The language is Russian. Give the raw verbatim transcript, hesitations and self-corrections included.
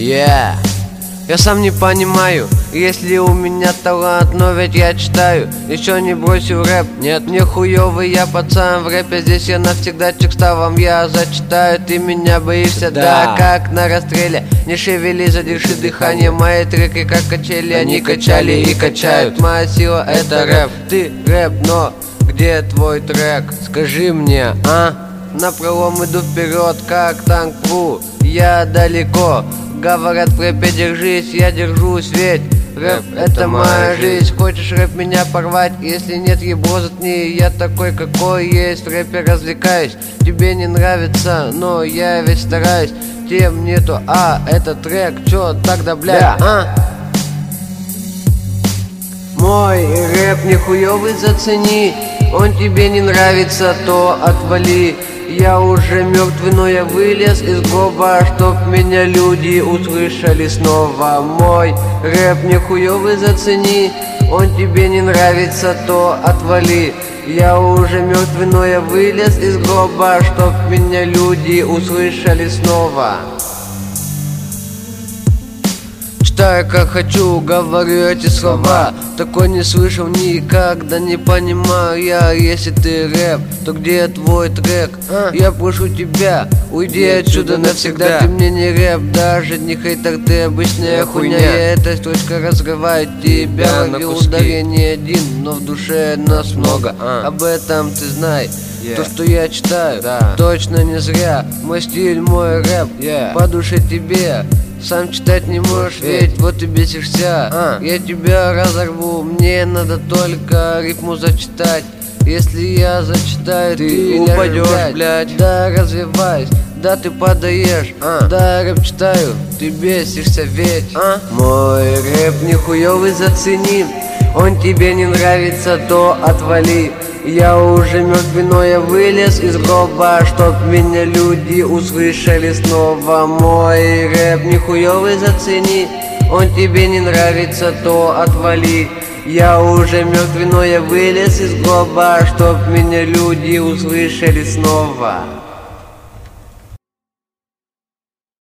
Yeah. Я сам не понимаю, если у меня талант, но ведь я читаю. Еще не бросил рэп, нет, не хуёвый я пацан. В рэпе здесь я навсегда текстовым я зачитаю. Ты меня боишься, да, да как на расстреле. Не шевели, задержи дыхание. Мои треки как качели, они качали и качают. Моя сила это рэп, ты рэп, но где твой трек? Скажи мне, а? Напролом иду вперед, как танк пру. Я далеко. Говорят в рэпе держись, я держусь, ведь рэп это моя жизнь. Хочешь рэп меня порвать? Если нет, ебро заткни. Я такой какой есть, в рэпе развлекаюсь. Тебе не нравится, но я ведь стараюсь. Тем нету, а этот трек, чё тогда, бля, а? Мой рэп не хуёвый, зацени. Он тебе не нравится, то отвали. Я уже мертвый, но я вылез из гроба, чтоб меня люди услышали снова. Мой рэп не хуёвый, зацени. Он тебе не нравится, то отвали. Я уже мертвый, но я вылез из гроба, чтоб меня люди услышали снова. Читаю как хочу, говорю эти слова. Такой не слышал никогда, не понимаю я. Если ты рэп, то где твой трек? А? Я прошу тебя, уйди отсюда навсегда. Ты мне не рэп, даже не хейтер, ты обычная хуйня. Я эта строчка разрывает тебя. Да, ударение один, но в душе нас много. А. Об этом ты знай. Yeah. То, что я читаю, да. Точно не зря. Мой стиль, мой рэп, yeah. По душе тебе. Сам читать не можешь, ведь вот и бесишься. а. Я тебя разорву, мне надо только рифму зачитать. Если я зачитаю, ты, ты упадешь, блядь. Да, развивайся, да ты падаешь. а. Да, рэп читаю, ты бесишься, ведь а? Мой рэп не хуёвый, зацени. Он тебе не нравится, то отвали. Я уже мертвый, но я вылез из гроба, чтоб меня люди услышали снова. Мой рэп не хуёвый, зацени. Он тебе не нравится, то отвали. Я уже мертвый, но я вылез из гроба, чтоб меня люди услышали снова.